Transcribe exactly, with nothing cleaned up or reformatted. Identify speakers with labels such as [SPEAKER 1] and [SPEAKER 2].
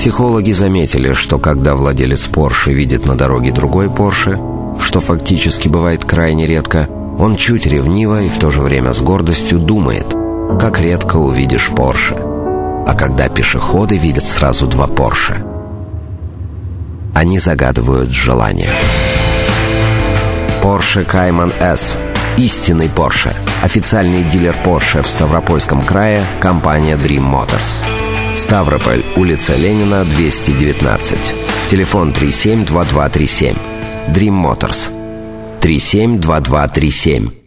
[SPEAKER 1] Психологи заметили, что когда владелец Порше видит на дороге другой Порше, что фактически бывает крайне редко, он чуть ревниво и в то же время с гордостью думает: как редко увидишь Порше. А когда пешеходы видят сразу два Порше, они загадывают желание. Porsche Cayman S. Истинный Порше. Официальный дилер Порше в Ставропольском крае. Компания Dream Motors. Ставрополь, улица Ленина, двести девятнадцать. Телефон три семь два два три семь. Dream Motors. три семь два два три семь.